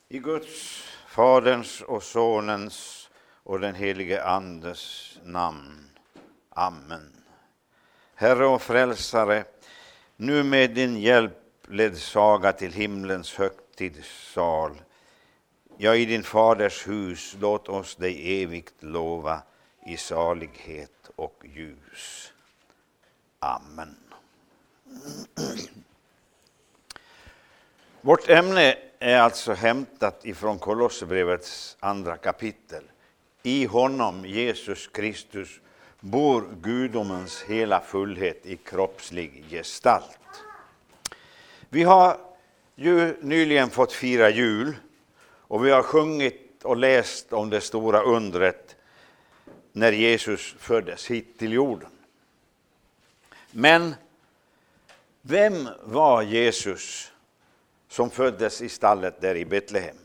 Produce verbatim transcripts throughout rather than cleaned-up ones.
I Guds, Faderns och Sonens och den helige Andes namn. Amen. Herre och frälsare, nu med din hjälp ledsaga till himlens högtidssal. Ja, i din faders hus, låt oss dig evigt lova i salighet och ljus. Amen. Vårt ämne är alltså hämtat ifrån Kolosserbrevets andra kapitel. I honom, Jesus Kristus, bor gudomens hela fullhet i kroppslig gestalt. Vi har ju nyligen fått fira jul och vi har sjungit och läst om det stora undret när Jesus föddes hit till jorden. Men vem var Jesus som föddes i stallet där i Betlehem?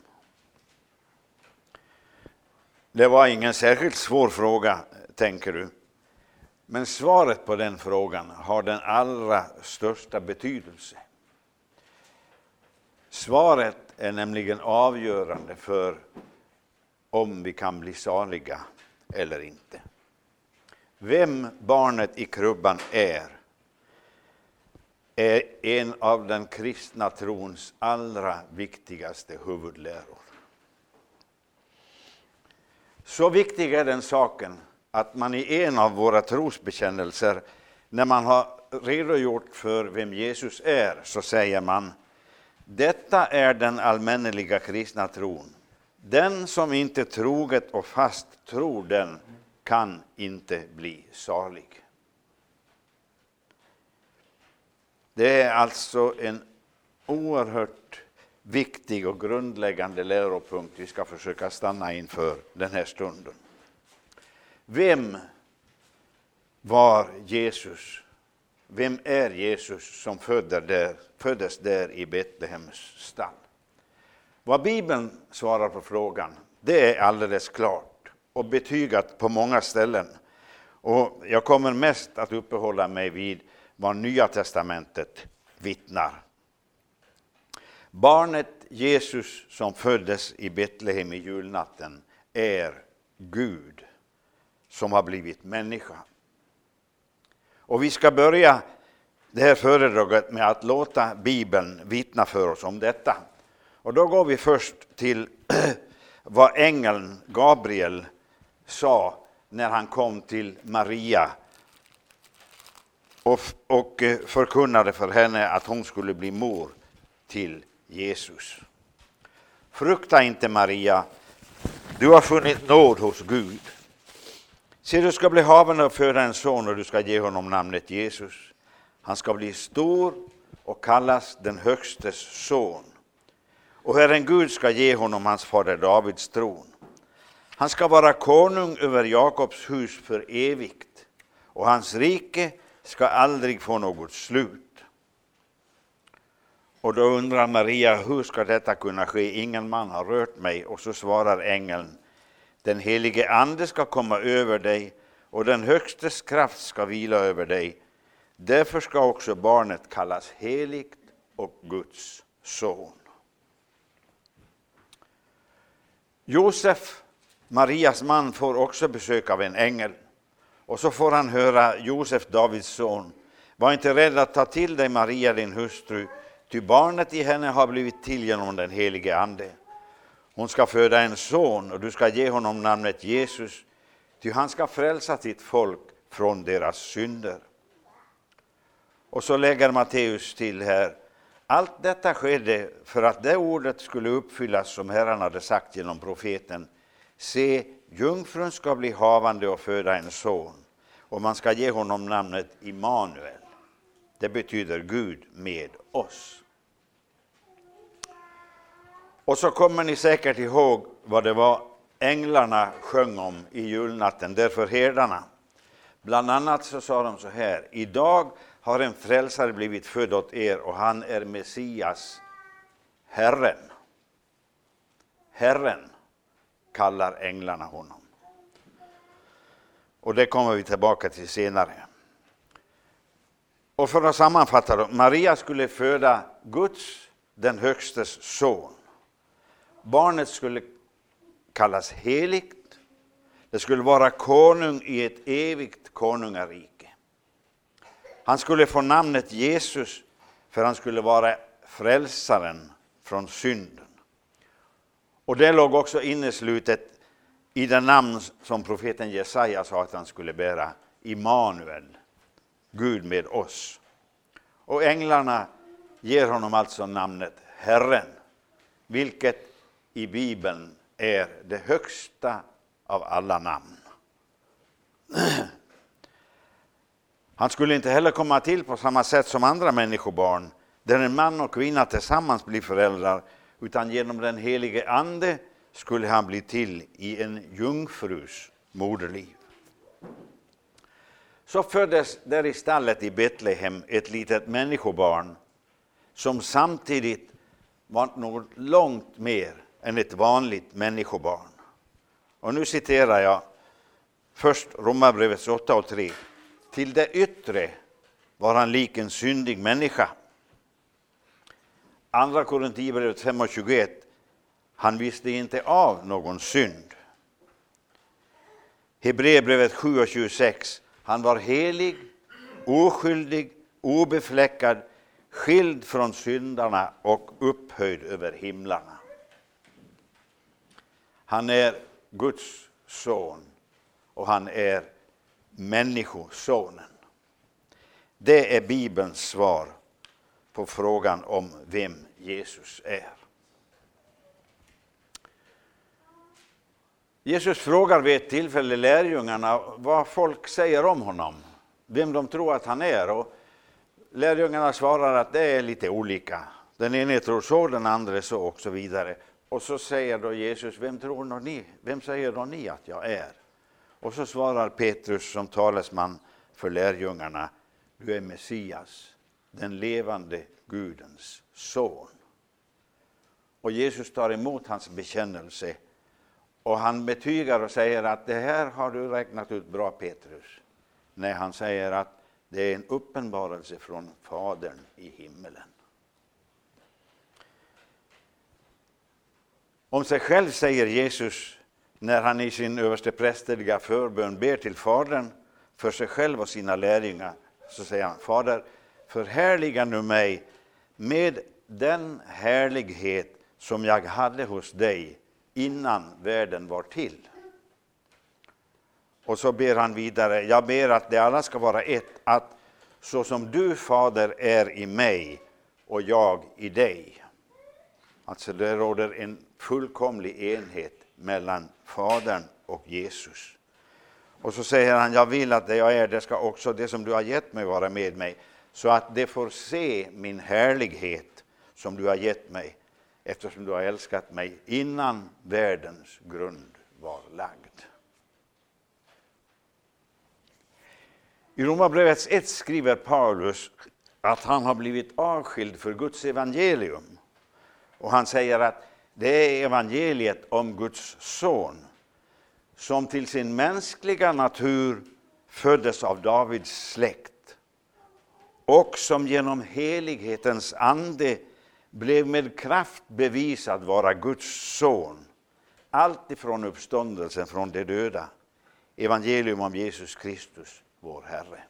Det var ingen särskilt svår fråga, tänker du. Men svaret på den frågan har den allra största betydelse. Svaret är nämligen avgörande för om vi kan bli saliga eller inte. Vem barnet i krubban är, är en av den kristna trons allra viktigaste huvudläror. Så viktig är den saken att man i en av våra trosbekännelser, när man har redogjort för vem Jesus är, så säger man: detta är den allmänneliga kristna tron. Den som inte troget och fast tror den kan inte bli salig. Det är alltså en oerhört viktig och grundläggande läropunkt vi ska försöka stanna inför den här stunden. Vem var Jesus? Vem är Jesus som föddes där, föddes där i Betlehems stall? Vad Bibeln svarar på frågan, det är alldeles klart och betygat på många ställen. Och jag kommer mest att uppehålla mig vid vad Nya testamentet vittnar. Barnet Jesus som föddes i Betlehem i julnatten är Gud som har blivit människa. Och vi ska börja det här föredraget med att låta Bibeln vittna för oss om detta. Och då går vi först till vad ängeln Gabriel sa när han kom till Maria och, och förkunnade för henne att hon skulle bli mor till Jesus. Frukta inte, Maria, du har funnit nåd hos Gud. Se, du ska bli havande och föda en son och du ska ge honom namnet Jesus. Han ska bli stor och kallas den högstes son. Och Herren Gud ska ge honom hans fader Davids tron. Han ska vara konung över Jakobs hus för evigt, och hans rike ska aldrig få något slut. Och då undrar Maria, hur ska detta kunna ske? Ingen man har rört mig. Och så svarar ängeln: den helige ande ska komma över dig och den högstes kraft ska vila över dig. Därför ska också barnet kallas heligt och Guds son. Josef, Marias man, får också besök av en ängel. Och så får han höra: Josef, Davids son, var inte rädd att ta till dig Maria, din hustru, ty barnet i henne har blivit till genom den helige ande. Hon ska föda en son och du ska ge honom namnet Jesus, ty han ska frälsa sitt folk från deras synder. Och så lägger Matteus till här: allt detta skedde för att det ordet skulle uppfyllas som Herren hade sagt genom profeten. Se, jungfrun ska bli havande och föda en son, och man ska ge honom namnet Immanuel. Det betyder Gud med oss. Och så kommer ni säkert ihåg vad det var änglarna sjöng om i julnatten, därför herdarna. Bland annat så sa de så här: idag har en frälsare blivit född åt er och han är Messias, Herren. Herren kallar änglarna honom. Och det kommer vi tillbaka till senare. Och för att sammanfatta då, Maria skulle föda Guds, den högstes son. Barnet skulle kallas heligt. Det skulle vara konung i ett evigt konungarike. Han skulle få namnet Jesus, för han skulle vara frälsaren från synden. Och det låg också inneslutet i det namn som profeten Jesaja sa att han skulle bära, Immanuel, Gud med oss. Och änglarna ger honom alltså namnet Herren, vilket i Bibeln är det högsta av alla namn. Han skulle inte heller komma till på samma sätt som andra människobarn, där en man och kvinna tillsammans blir föräldrar, utan genom den helige ande skulle han bli till i en jungfrus moderliv. Så föddes där i stallet i Betlehem ett litet människobarn som samtidigt var något långt mer än ett vanligt människobarn. Och nu citerar jag först Romarbrevet åtta och tre. Till det yttre var han lik en syndig människa. Andra Korinthierbrevet fem och tjugoett. Han visste inte av någon synd. Hebreerbrevet sju och tjugosex. Han var helig, oskyldig, obefläckad, skild från syndarna och upphöjd över himlarna. Han är Guds son och han är människosonen. Det är Bibelns svar på frågan om vem Jesus är. Jesus frågar vid ett tillfälle lärjungarna vad folk säger om honom, vem de tror att han är, och lärjungarna svarar att det är lite olika. Den ene tror så, den andra så och så vidare. Och så säger då Jesus, vem tror ni, vem säger då ni att jag är? Och så svarar Petrus som talesman för lärjungarna, du är Messias, den levande Gudens son. Och Jesus tar emot hans bekännelse och han betygar och säger att det här har du räknat ut bra, Petrus. När han säger att det är en uppenbarelse från Fadern i himmelen. Om sig själv säger Jesus när han i sin översteprästerliga förbön ber till Fadern för sig själv och sina lärjungar, så säger han, Fader, förhärliga nu mig med den härlighet som jag hade hos dig innan världen var till. Och så ber han vidare, jag ber att det alla ska vara ett, att så som du, Fader, är i mig och jag i dig. Alltså det råder en fullkomlig enhet mellan Fadern och Jesus. Och så säger han, jag vill att det jag är, det ska också det som du har gett mig vara med mig, så att det får se min härlighet som du har gett mig, eftersom du har älskat mig innan världens grund var lagd. I Romarbrevets ett skriver Paulus att han har blivit avskild för Guds evangelium. Och han säger att det är evangeliet om Guds son, som till sin mänskliga natur föddes av Davids släkt och som genom helighetens ande blev med kraft bevisad vara Guds son, allt ifrån uppståndelsen från de döda, evangelium om Jesus Kristus, vår Herre.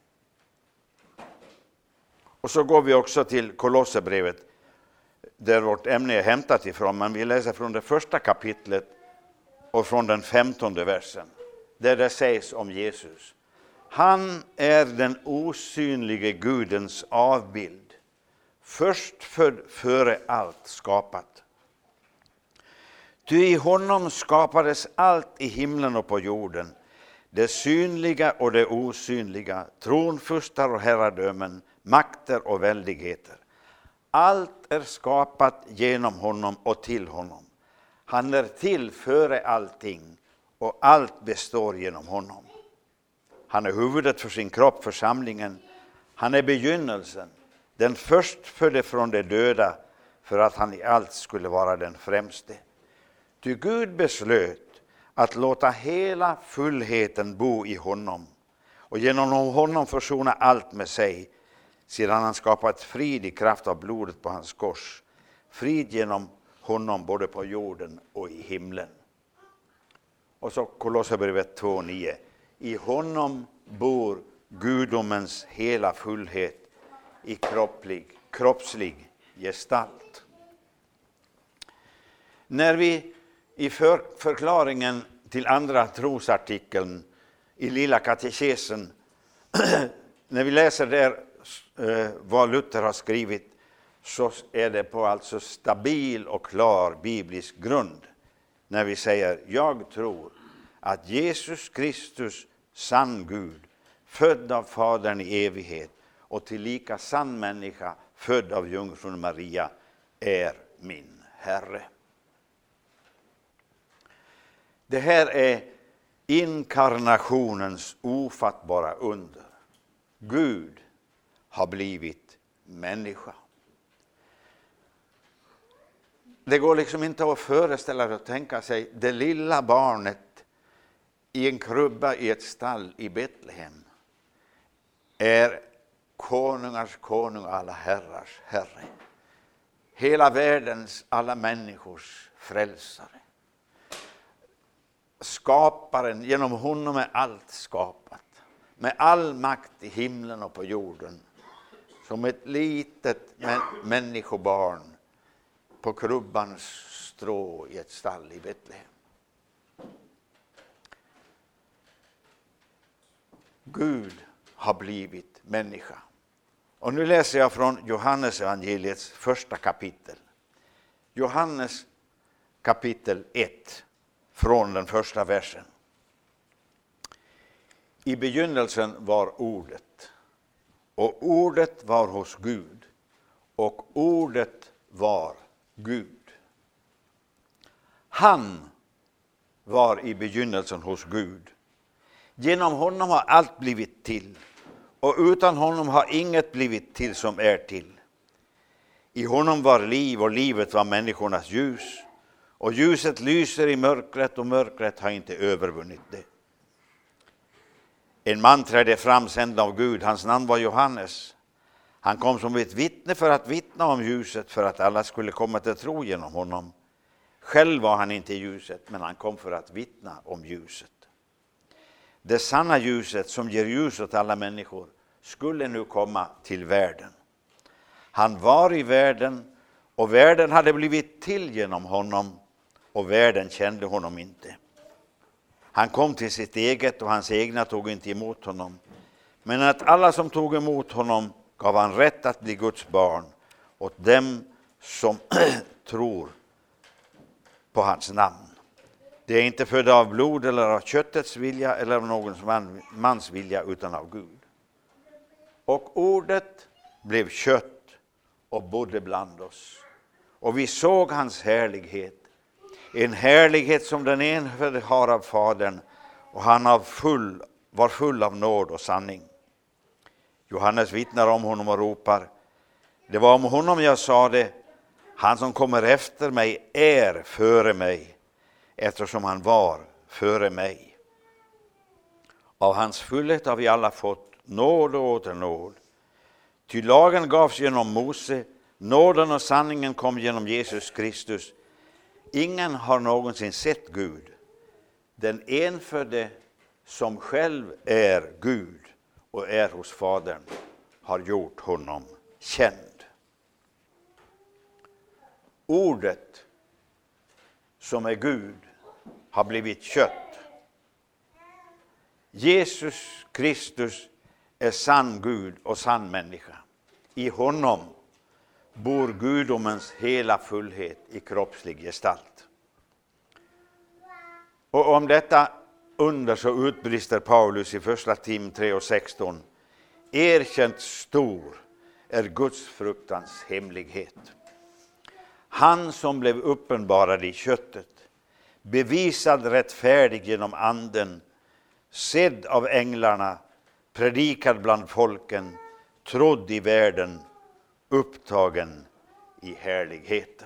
Och så går vi också till Kolosserbrevet, där vårt ämne är hämtat ifrån, men vi läser från det första kapitlet och från den femtonde versen, där det sägs om Jesus. Han är den osynlige Gudens avbild, förstfödd före allt skapat. Ty i honom skapades allt i himlen och på jorden, det synliga och det osynliga, tronfurstar och herradömen, makter och väldigheter. Allt är skapat genom honom och till honom. Han är till före allting och allt består genom honom. Han är huvudet för sin kropp, församlingen. Han är begynnelsen, den förstfödde från de döda, för att han i allt skulle vara den främste. Ty Gud beslöt att låta hela fullheten bo i honom och genom honom försona allt med sig, sedan han skapat frid i kraft av blodet på hans kors. Frid genom honom både på jorden och i himlen. Och så Kolosserbrevet två nio. I honom bor gudomens hela fullhet i kropplig, kroppslig gestalt. När vi i för, förklaringen till andra trosartikeln i lilla katekesen, när vi läser där eh, vad Luther har skrivit, så är det på alltså stabil och klar biblisk grund. När vi säger, jag tror att Jesus Kristus, sann Gud, född av Fadern i evighet och tillika sann människa, född av jungfrun Maria, är min Herre. Det här är inkarnationens ofattbara under. Gud har blivit människa. Det går liksom inte att föreställa sig och tänka sig det lilla barnet i en krubba i ett stall i Betlehem är konungars konung, alla herrars herre. Hela världens, alla människors frälsare. Skaparen, genom honom är allt skapat. Med all makt i himlen och på jorden. Som ett litet människobarn på krubbans strå i ett stall i Betlehem. Gud har blivit människa. Och nu läser jag från Johannes evangeliets första kapitel. Johannes kapitel ett, från den första versen. I begynnelsen var ordet, och ordet var hos Gud, och ordet var Gud. Han var i begynnelsen hos Gud. Genom honom har allt blivit till, och utan honom har inget blivit till som är till. I honom var liv, och livet var människornas ljus. Och ljuset lyser i mörkret, och mörkret har inte övervunnit det. En man trädde fram sänd av Gud, hans namn var Johannes. Han kom som ett vittne för att vittna om ljuset, för att alla skulle komma till tro genom honom. Själv var han inte ljuset, men han kom för att vittna om ljuset. Det sanna ljuset som ger ljus åt alla människor skulle nu komma till världen. Han var i världen, och världen hade blivit till genom honom, och världen kände honom inte. Han kom till sitt eget, och hans egna tog inte emot honom. Men att alla som tog emot honom gav han rätt att bli Guds barn, åt dem som tror på hans namn. Det är inte födda av blod eller av köttets vilja eller av någon mans vilja, utan av Gud. Och ordet blev kött och bodde bland oss. Och vi såg hans härlighet. En härlighet som den enfödde har av Fadern, och han av full, var full av nåd och sanning. Johannes vittnar om honom och ropar, det var om honom jag sa det, han som kommer efter mig är före mig, eftersom han var före mig. Av hans fullhet har vi alla fått nåd och åter nåd. Ty lagen gavs genom Mose, nåden och sanningen kom genom Jesus Kristus. Ingen har någonsin sett Gud. Den enfödde som själv är Gud och är hos Fadern har gjort honom känd. Ordet som är Gud har blivit kött. Jesus Kristus är sann Gud och sann människa. I honom bor gudomens hela fullhet i kroppslig gestalt. Och om detta under så utbrister Paulus i första Tim tre och sexton. Erkänt stor är Guds fruktans hemlighet. Han som blev uppenbarad i köttet, bevisad rättfärdig genom anden, sedd av änglarna, predikad bland folken, trodd i världen, upptagen i härligheten.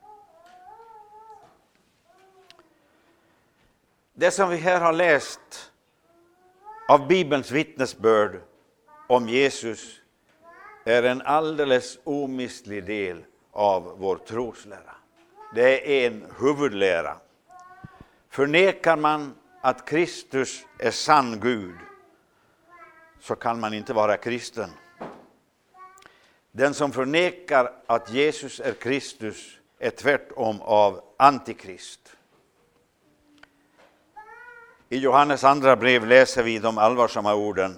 Det som vi här har läst av Bibelns vittnesbörd om Jesus är en alldeles omistlig del av vår troslära. det är en huvudlära. Förnekar man att Kristus är sann Gud, så kan man inte vara kristen. Den som förnekar att Jesus är Kristus är tvärtom av antikrist. I Johannes andra brev läser vi de allvarsamma orden.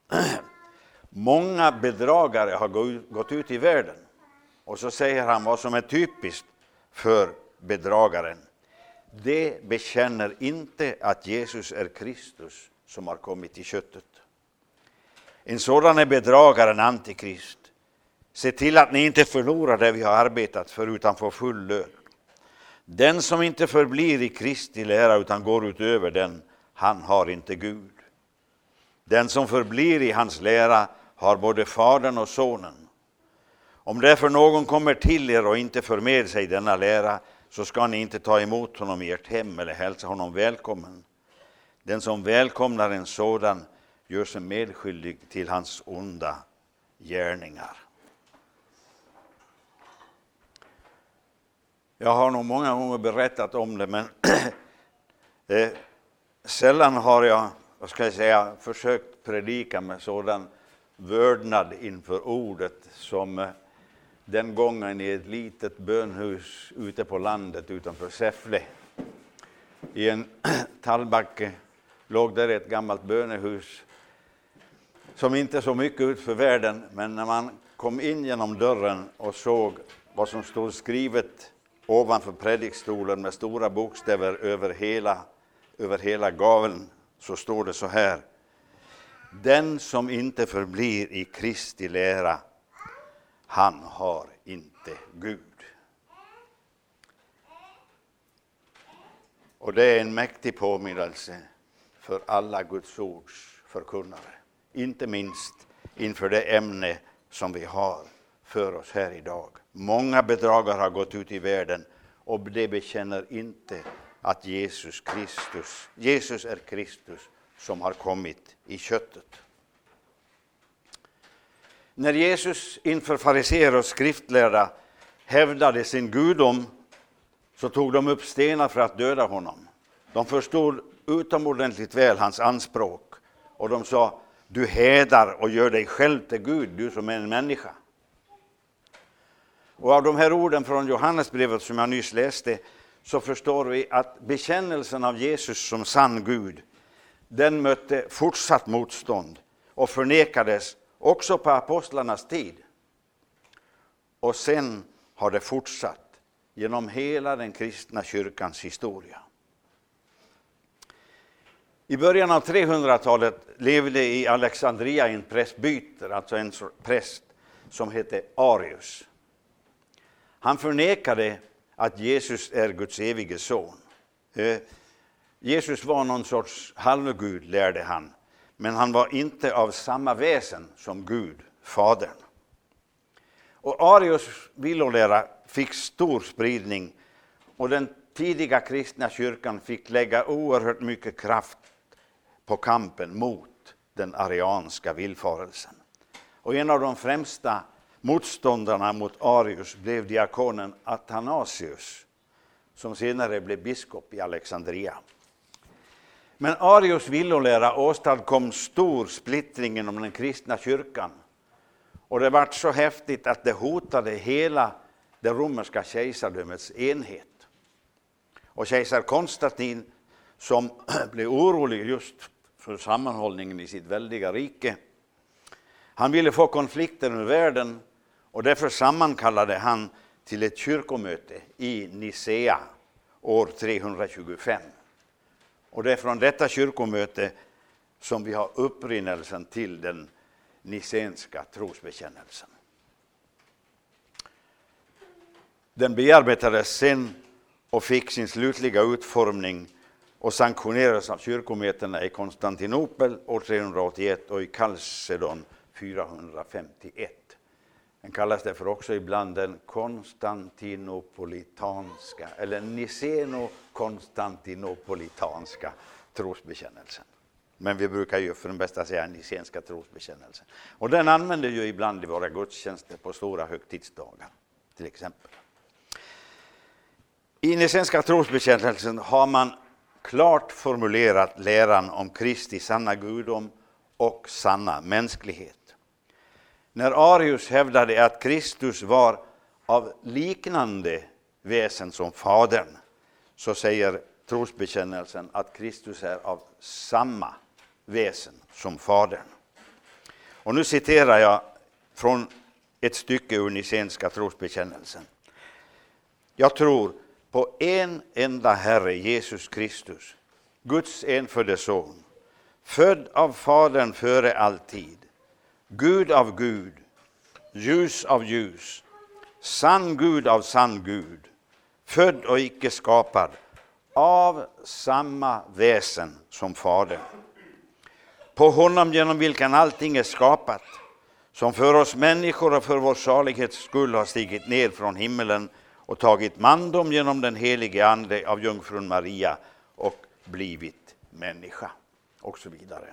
Många bedragare har gått ut i världen. Och så säger han vad som är typiskt för bedragaren. Det bekänner inte att Jesus är Kristus som har kommit i köttet. En sådan är bedragaren, antikrist. Se till att ni inte förlorar det vi har arbetat för, utan får full lön. Den som inte förblir i Kristi lära utan går utöver den, han har inte Gud. Den som förblir i hans lära har både Fadern och Sonen. Om därför någon kommer till er och inte för med sig denna lära, så ska ni inte ta emot honom i ert hem eller hälsa honom välkommen. Den som välkomnar en sådan gör sig medskyldig till hans onda gärningar. Jag har nog många gånger berättat om det, men eh, sällan har jag, vad ska jag säga, försökt predika med sådan vördnad inför ordet som eh, den gången i ett litet bönhus ute på landet utanför Säffle. I en tallbacke låg där ett gammalt bönehus som inte så mycket ut för världen, men när man kom in genom dörren och såg vad som stod skrivet ovanför predikstolen med stora bokstäver över hela, över hela gaveln, så står det så här: den som inte förblir i Kristi lära, han har inte Gud. Och det är en mäktig påminnelse för alla Guds ords förkunnare. Inte minst inför det ämne som vi har för oss här idag. Många bedragare har gått ut i världen och det bekänner inte att Jesus Kristus, Jesus är Kristus som har kommit i köttet. När Jesus inför fariseer och skriftlärda hävdade sin gudom, så tog de upp stenar för att döda honom. De förstod utomordentligt väl hans anspråk och de sa: du hädar och gör dig själv till Gud, du som är en människa. Och av de här orden från Johannesbrevet som jag nyss läste, så förstår vi att bekännelsen av Jesus som sann Gud, den mötte fortsatt motstånd och förnekades också på apostlarnas tid. Och sen har det fortsatt genom hela den kristna kyrkans historia. I början av trehundratalet levde i Alexandria en prästbyter, alltså en präst som hette Arius. Han förnekade att Jesus är Guds evige son. Jesus var någon sorts halvgud, lärde han, men han var inte av samma väsen som Gud, Fadern. Och Arius villolära fick stor spridning och den tidiga kristna kyrkan fick lägga oerhört mycket kraft på kampen mot den arianska villfarelsen. Och en av de främsta motståndarna mot Arius blev diakonen Athanasius, som senare blev biskop i Alexandria. Men Arius villolära åstadkom stor splittring inom den kristna kyrkan. Och det var så häftigt att det hotade hela det romerska kejsardömets enhet. Och kejsar Konstantin, som blev orolig just för sammanhållningen i sitt väldiga rike, han ville få konflikten ur världen och därför sammankallade han till ett kyrkomöte i Nicea år trehundratjugofem. Och det är från detta kyrkomöte som vi har upprinnelsen till den nicenska trosbekännelsen. Den bearbetades sen och fick sin slutliga utformning och sanktionerades av kyrkomötena i Konstantinopel år trehundraåttioett och i Chalcedon fyrahundrafemtioett. Den kallas därför också ibland den konstantinopolitanska eller niceno-konstantinopolitanska trosbekännelsen. Men vi brukar ju för den bästa säga nicenska trosbekännelsen. Och den använder ju ibland i våra gudstjänster på stora högtidsdagar till exempel. I Nicénska trosbekännelsen har man klart formulerat läran om Kristi sanna gudom och sanna mänsklighet. När Arius hävdade att Kristus var av liknande väsen som Fadern, så säger trosbekännelsen att Kristus är av samma väsen som Fadern. Och nu citerar jag från ett stycke ur Nicénska trosbekännelsen. Jag tror på en enda Herre Jesus Kristus, Guds enfödde son, född av Fadern före all tid, Gud av Gud, ljus av ljus, sann Gud av sann Gud, född och icke skapad, av samma väsen som Fadern. På honom genom vilken allting är skapat, som för oss människor och för vår salighets skull har stigit ner från himmelen och tagit mandom genom den helige ande av jungfrun Maria och blivit människa, och så vidare.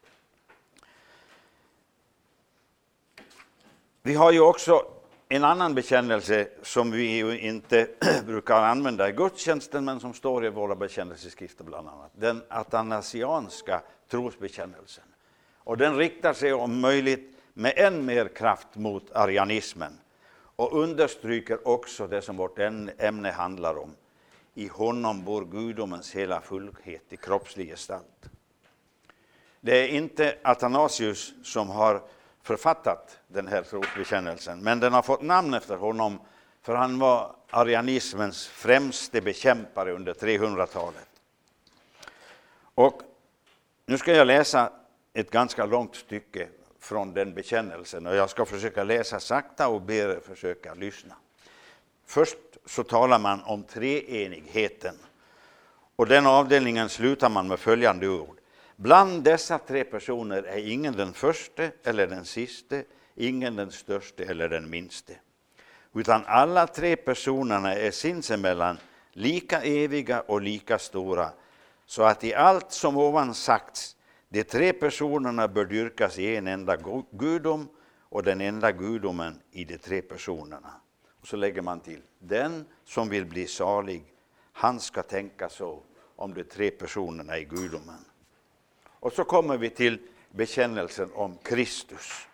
Vi har ju också en annan bekännelse som vi ju inte brukar använda i gudstjänsten, men som står i våra bekännelseskrifter bland annat. Den athanasianska trosbekännelsen. Och den riktar sig om möjligt med än mer kraft mot arianismen. Och understryker också det som vårt ämne handlar om. I honom bor gudomens hela fullhet i kroppslig gestalt. Det är inte Athanasius som har författat den här trosbekännelsen, men den har fått namn efter honom, för han var arianismens främste bekämpare under trehundratalet. Och nu ska jag läsa ett ganska långt stycke från den bekännelsen, och jag ska försöka läsa sakta och ber er försöka lyssna. Först så talar man om treenigheten, och den avdelningen slutar man med följande ord. Bland dessa tre personer är ingen den första eller den siste, ingen den största eller den minste. Utan alla tre personerna är sinsemellan lika eviga och lika stora, så att i allt som ovan sagts, de tre personerna bör dyrkas i en enda gudom och den enda gudomen i de tre personerna. Och så lägger man till, den som vill bli salig, han ska tänka så om de tre personerna i gudomen. Och så kommer vi till bekännelsen om Kristus.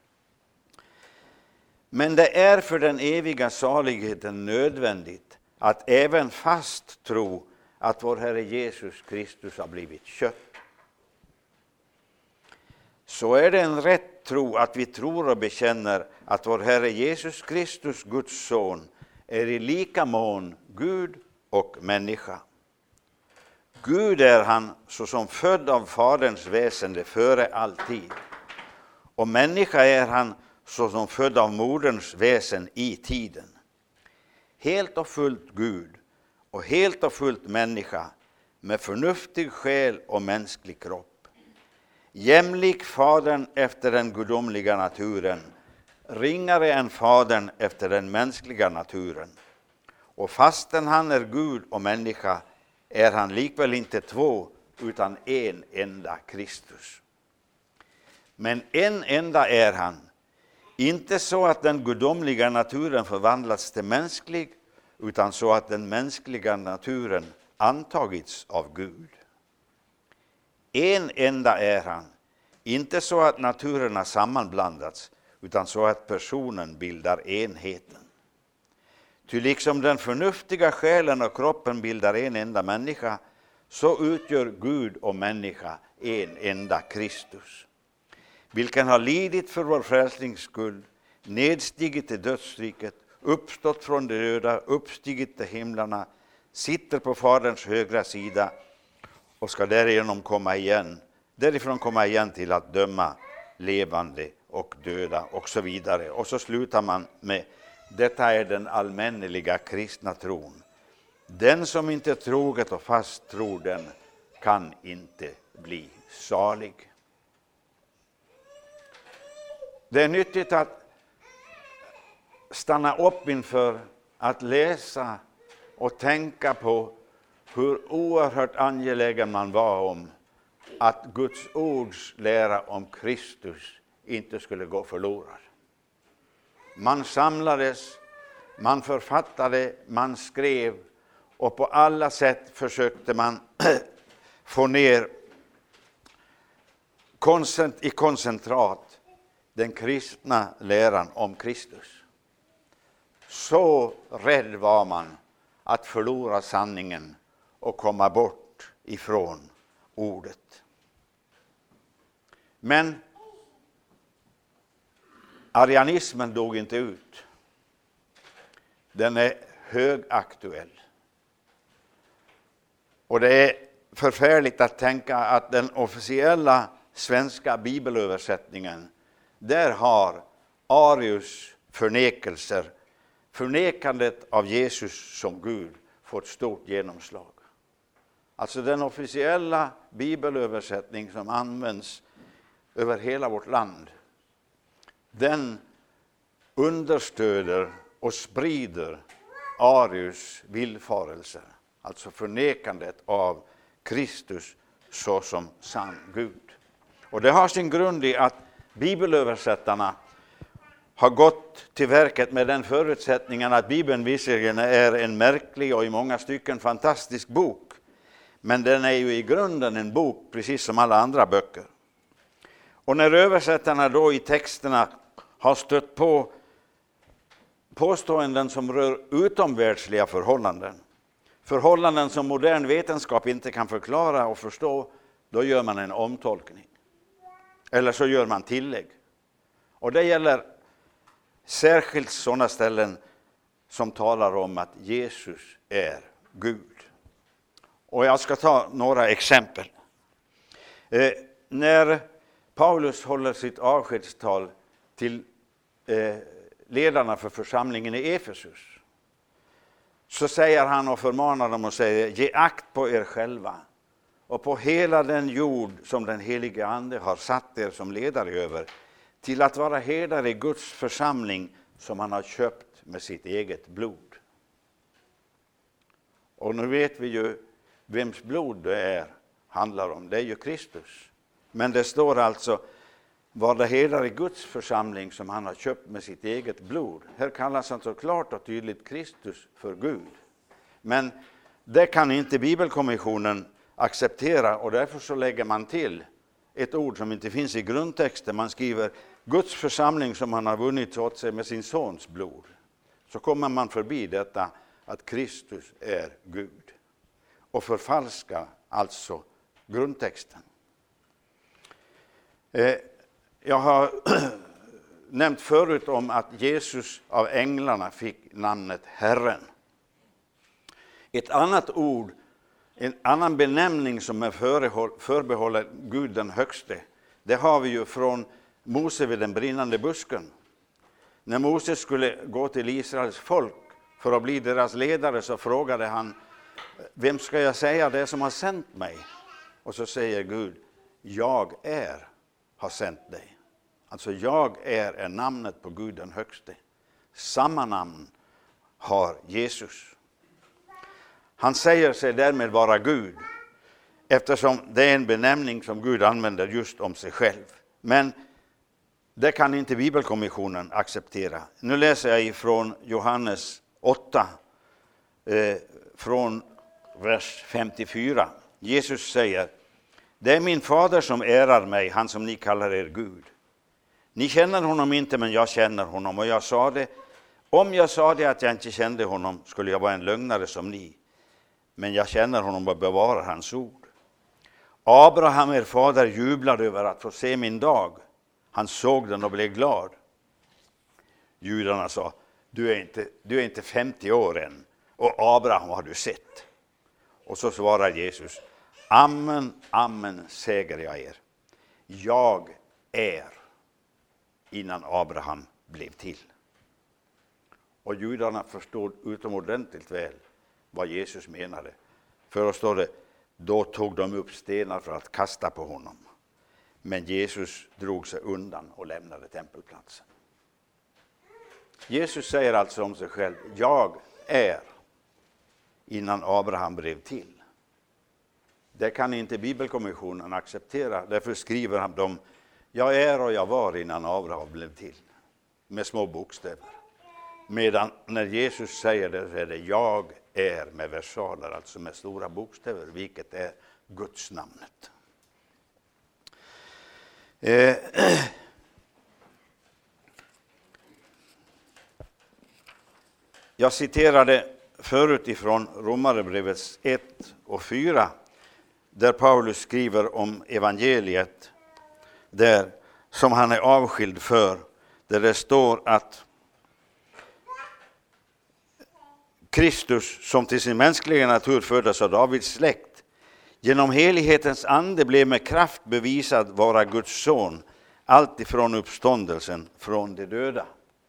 Men det är för den eviga saligheten nödvändigt att även fast tro att vår Herre Jesus Kristus har blivit kött. Så är det en rätt tro att vi tror och bekänner att vår Herre Jesus Kristus, Guds son, är i lika mån Gud och människa. Gud är han såsom född av Faderns väsende före all tid, och människa är han såsom född av moderns väsen i tiden. Helt och fullt Gud och helt och fullt människa, med förnuftig själ och mänsklig kropp. Jämlik Fadern efter den gudomliga naturen, ringare än Fadern efter den mänskliga naturen. Och fastän han är Gud och människa är han likväl inte två, utan en enda Kristus. Men en enda är han, inte så att den gudomliga naturen förvandlats till mänsklig, utan så att den mänskliga naturen antagits av Gud. En enda är han, inte så att naturerna sammanblandats, utan så att personen bildar enheten. Ty liksom den förnuftiga själen och kroppen bildar en enda människa, så utgör Gud och människa en enda Kristus, vilken har lidit för vår frälsnings skull, nedstigit till dödsriket, uppstått från de döda, uppstigit till himlarna, sitter på Faderns högra sida och ska därigenom komma igen, därifrån komma igen till att döma levande och döda, och så vidare. Och så slutar man med: detta är den allmänneliga kristna tron. Den som inte troget och fast tror den kan inte bli salig. Det är nyttigt att stanna upp inför att läsa och tänka på hur oerhört angelägen man var om att Guds ords lära om Kristus inte skulle gå förlorad. Man samlades, man författade, man skrev Och på alla sätt försökte man få ner i koncentrat den kristna läran om Kristus. Så rädd var man att förlora sanningen och komma bort ifrån ordet. Men arianismen dog inte ut. Den är högaktuell. Och det är förfärligt att tänka att den officiella svenska bibelöversättningen, där har Arius förnekelser, förnekandet av Jesus som Gud, fått stort genomslag. Alltså den officiella bibelöversättning som används över hela vårt land, den understöder och sprider Arius villfarelser. Alltså förnekandet av Kristus såsom sann Gud. Och det har sin grund i att bibelöversättarna har gått till verket med den förutsättningen att Bibeln visserligen är en märklig och i många stycken fantastisk bok. Men den är ju i grunden en bok precis som alla andra böcker. Och när översättarna då i texterna har stött på påståenden som rör utomvärldsliga förhållanden, förhållanden som modern vetenskap inte kan förklara och förstå, då gör man en omtolkning. Eller så gör man tillägg. Och det gäller särskilt sådana ställen som talar om att Jesus är Gud. Och jag ska ta några exempel. Eh, när Paulus håller sitt avskedstal till eh, ledarna för församlingen i Efesus, så säger han och förmanar dem och säger: ge akt på er själva och på hela den jord som den helige ande har satt er som ledare över, till att vara herdar i Guds församling som han har köpt med sitt eget blod. Och nu vet vi ju vems blod det är handlar om. Det är ju Kristus. Men det står alltså: vara herdar i Guds församling som han har köpt med sitt eget blod. Här kallas alltså klart och tydligt Kristus för Gud. Men det kan inte Bibelkommissionen acceptera, och därför så lägger man till ett ord som inte finns i grundtexten. Man skriver Guds församling som han har vunnit åt sig med sin sons blod. Så kommer man förbi detta att Kristus är Gud och förfalska alltså grundtexten. Eh, jag har nämnt förut om att Jesus av änglarna fick namnet Herren. Ett annat ord, en annan benämning som är förbehållen Gud den högste, det har vi ju från Mose vid den brinnande busken. När Mose skulle gå till Israels folk för att bli deras ledare, så frågade han: vem ska jag säga det som har sänt mig? Och så säger Gud: jag är har sänt dig. Alltså jag är är namnet på Gud den högste. Samma namn har Jesus. Han säger sig därmed vara Gud, eftersom det är en benämning som Gud använder just om sig själv. Men det kan inte Bibelkommissionen acceptera. Nu läser jag ifrån Johannes åtta, eh, från vers femtiofyra. Jesus säger: det är min fader som ärar mig, han som ni kallar er Gud. Ni känner honom inte, men jag känner honom. Och jag sa det, om jag sa det att jag inte kände honom, skulle jag vara en lögnare som ni. Men jag känner honom och bevarar hans ord. Abraham, er fader, jublade över att få se min dag. Han såg den och blev glad. Judarna sa: du är inte, du är inte femtio år än, och Abraham har du sett. Och så svarar Jesus: amen, amen säger jag er, jag är innan Abraham blev till. Och judarna förstod utomordentligt väl vad Jesus menade. För då står det: då tog de upp stenar för att kasta på honom. Men Jesus drog sig undan och lämnade tempelplatsen. Jesus säger alltså om sig själv: jag är innan Abraham blev till. Det kan inte Bibelkommissionen acceptera. Därför skriver han dem: jag är och jag var innan Abraham blev till. Med små bokstäver. Medan när Jesus säger det, så är det: jag är med versaler, alltså med stora bokstäver, vilket är Guds namnet. Eh, jag citerade förut ifrån Romarbrevets ett och fyra, där Paulus skriver om evangeliet där som han är avskild för, där det står att Kristus, som till sin mänskliga natur föddes av Davids släkt, genom helighetens ande blev med kraft bevisad vara Guds son, allt ifrån uppståndelsen från de döda.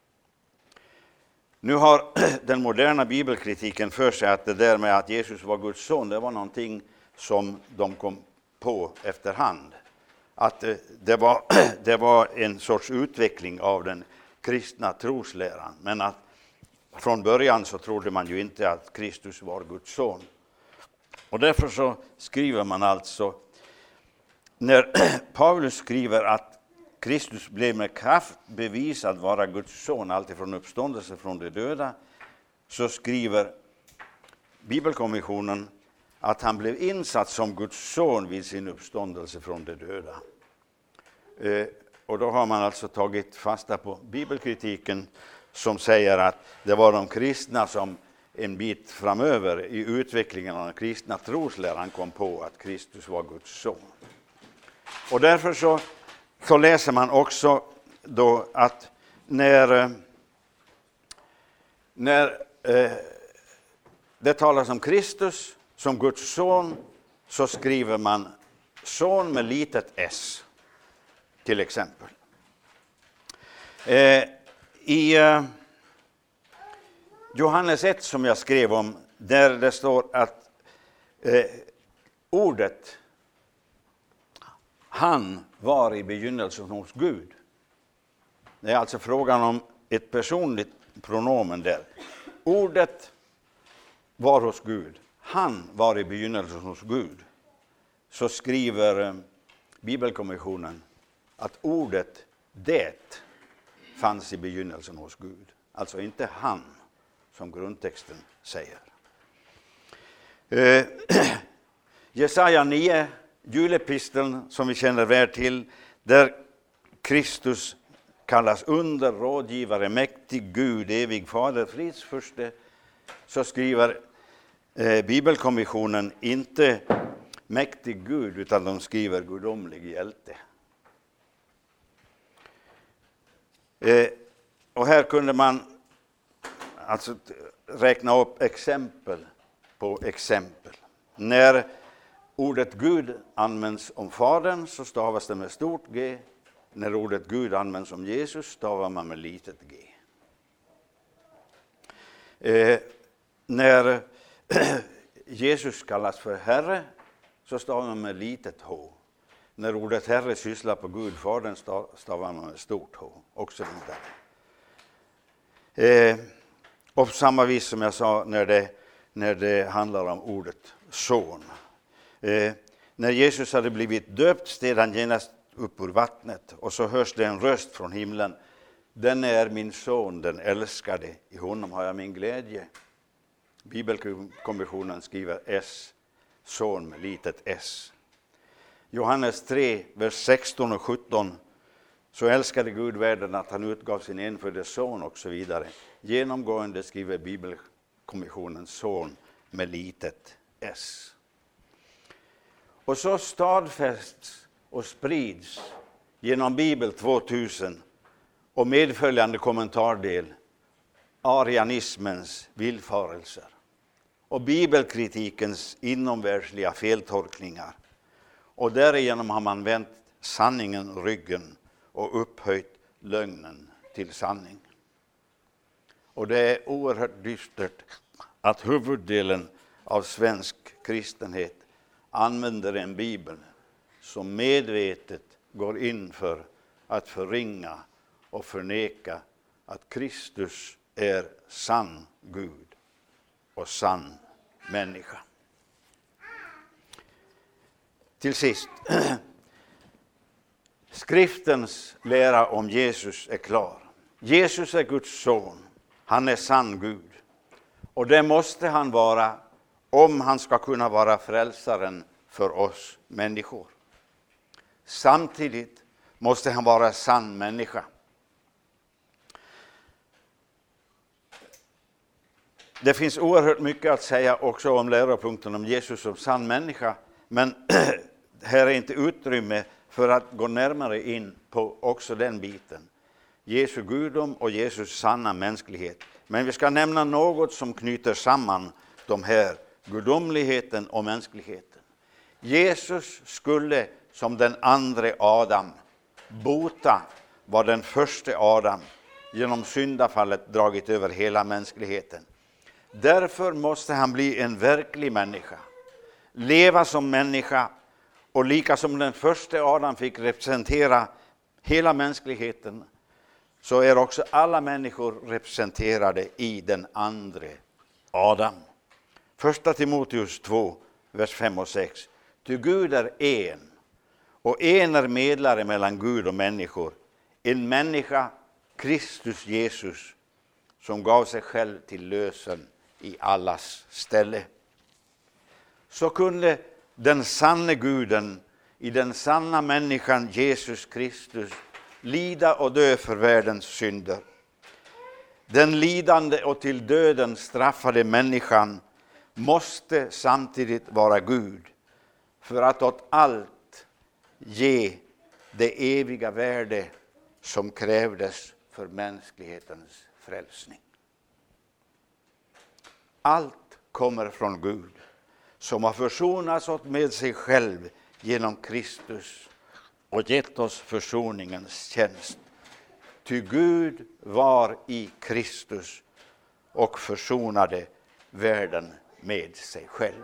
Nu har den moderna bibelkritiken för sig att det där med att Jesus var Guds son, det var någonting som de kom på efterhand. Att det var, det var en sorts utveckling av den kristna trosläran. Men att från början så trodde man ju inte att Kristus var Guds son. Och därför så skriver man alltså, när Paulus skriver att Kristus blev med kraft bevisad vara Guds son, alltifrån uppståndelse från de döda, så skriver Bibelkommissionen att han blev insatt som Guds son vid sin uppståndelse från de döda. Eh, och då har man alltså tagit fasta på bibelkritiken som säger att det var de kristna som en bit framöver i utvecklingen av den kristna trosläran kom på att Kristus var Guds son. Och därför så, så läser man också då att när, när eh, det talas om Kristus som Guds son, så skriver man son med litet s, till exempel. Eh, I eh, Johannes ett, som jag skrev om, där det står att eh, ordet han var i begynnelsen hos Gud. Det är alltså frågan om ett personligt pronomen där. Ordet var hos Gud. Han var i begynnelsen hos Gud. Så skriver eh, Bibelkommissionen att ordet det fanns i begynnelsen hos Gud. Alltså inte han, som grundtexten säger. Eh, Jesaja nio, julepisteln som vi känner väl till, där Kristus kallas under, rådgivare, mäktig Gud, evig fader, fridsfurste, så skriver eh, Bibelkommissionen inte mäktig Gud, utan de skriver gudomlig hjälte. Eh, och här kunde man alltså räkna upp exempel på exempel. När ordet Gud används om Fadern så stavas det med stort G. När ordet Gud används om Jesus stavar man med litet G. Eh, när Jesus kallas för Herre så stavar man med litet H. När ordet Herre sysslar på Gud, Fadern, stavar man med stort H. Och så vidare. Eh, och på samma vis som jag sa när det, när det handlar om ordet son. Eh, när Jesus hade blivit döpt steg han genast upp ur vattnet, och så hörs det en röst från himlen. Den är min son, den älskade, i honom har jag min glädje. Bibelkommissionen skriver S, son med litet s. Johannes tre, vers sexton och sjutton. Så älskade Gud världen att han utgav sin enfödde son, och så vidare. Genomgående skriver Bibelkommissionen son med litet s. Och så stadfästs och sprids genom Bibel tvåtusen och medföljande kommentardel arianismens villfarelser och bibelkritikens inomvärldsliga feltolkningar. Och därigenom har man vänt sanningen ryggen och upphöjt lögnen till sanning. Och det är oerhört dystert att huvuddelen av svensk kristenhet använder en bibel som medvetet går in för att förringa och förneka att Kristus är sann Gud och sann människa. Till sist, skriftens lära om Jesus är klar. Jesus är Guds son, han är sann Gud. Och det måste han vara om han ska kunna vara frälsaren för oss människor. Samtidigt måste han vara sann människa. Det finns oerhört mycket att säga också om läropunkten om Jesus som sann människa. Men här är inte utrymme för att gå närmare in på också den biten. Jesu gudom och Jesus sanna mänsklighet. Men vi ska nämna något som knyter samman de här, gudomligheten och mänskligheten. Jesus skulle som den andra Adam bota vad den första Adam genom syndafallet dragit över hela mänskligheten. Därför måste han bli en verklig människa, leva som människa, och lika som den första Adam fick representera hela mänskligheten, så är också alla människor representerade i den andra Adam. Första Timoteus två, vers fem och sex. Ty Gud är en, och en är medlare mellan Gud och människor, en människa, Kristus Jesus, som gav sig själv till lösen i allas ställe. Så kunde den sanne Guden i den sanna människan Jesus Kristus lida och dö för världens synder. Den lidande och till döden straffade människan måste samtidigt vara Gud för att åt allt ge det eviga värde som krävdes för mänsklighetens frälsning. Allt kommer från Gud, som har försonats åt med sig själv genom Kristus och gett oss försoningens tjänst. Ty Gud var i Kristus och försonade världen med sig själv.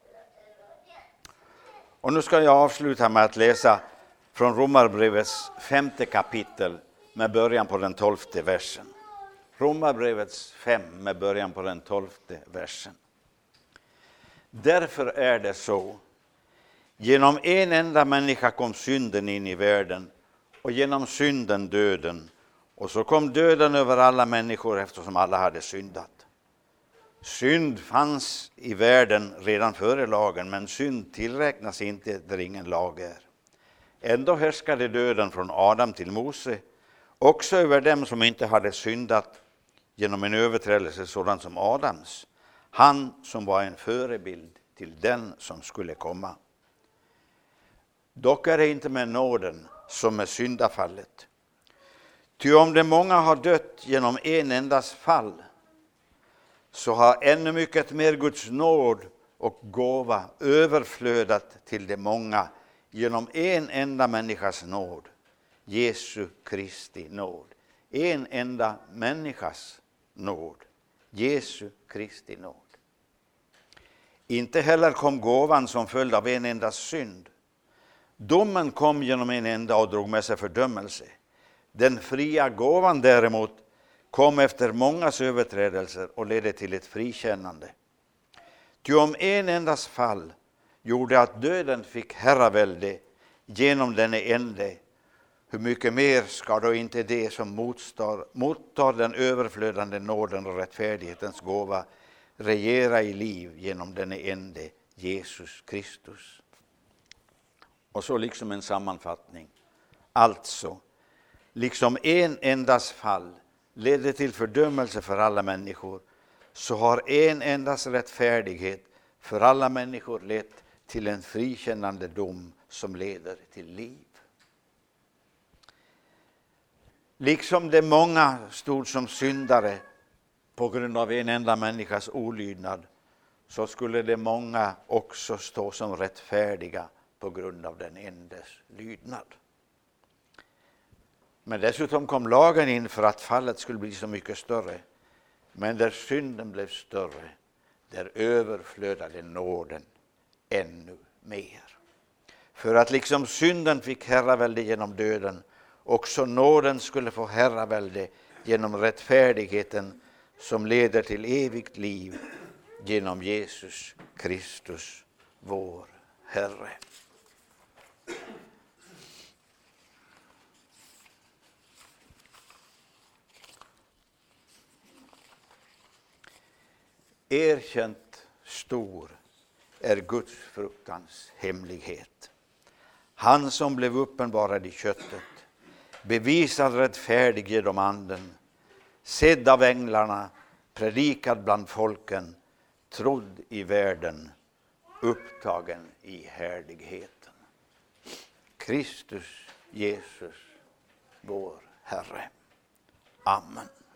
Och nu ska jag avsluta med att läsa från Romarbrevets femte kapitel med början på den tolfte versen. Romarbrevets fem med början på den tolfte versen. Därför är det så. Genom en enda människa kom synden in i världen, och genom synden döden. Och så kom döden över alla människor eftersom alla hade syndat. Synd fanns i världen redan före lagen, men synd tillräknas inte där ingen lag är. Ändå härskade döden från Adam till Mose, också över dem som inte hade syndat genom en överträdelse sådan som Adams, han som var en förebild till den som skulle komma. Dock är det inte med nåden som med syndafallet. Ty om de många har dött genom en endas fall, så har ännu mycket mer Guds nåd och gåva överflödat till de många genom en enda människas nåd, Jesu Kristi nåd. En enda människas nåd, Jesu Kristi nåd. Inte heller kom gåvan som följd av en enda synd. Domen kom genom en enda och drog med sig fördömelse. Den fria gåvan däremot kom efter mångas överträdelser och ledde till ett frikännande. Ty om en endas fall gjorde att döden fick herravälde genom denne ende, hur mycket mer ska då inte det som mottar, mottar den överflödande nåden och rättfärdighetens gåva regera i liv genom denne ende, Jesus Kristus. Och så liksom en sammanfattning. Alltså, liksom en endas fall ledde till fördömelse för alla människor, så har en endas rättfärdighet för alla människor lett till en frikännande dom som leder till liv. Liksom de många stod som syndare på grund av en enda människas olydnad, så skulle de många också stå som rättfärdiga på grund av den endes lydnad. Men dessutom kom lagen in för att fallet skulle bli så mycket större. Men där synden blev större, där överflödade nåden ännu mer. För att liksom synden fick herravälde genom döden, också nåden skulle få herravälde genom rättfärdigheten som leder till evigt liv genom Jesus Kristus, vår Herre. erkänt stor är Guds fruktans hemlighet. Han som blev uppenbarad i köttet, bevisad rättfärdig genom anden, sedd av änglarna, predikad bland folken, trodd i världen, upptagen i härligheten. Kristus Jesus, vår Herre. Amen.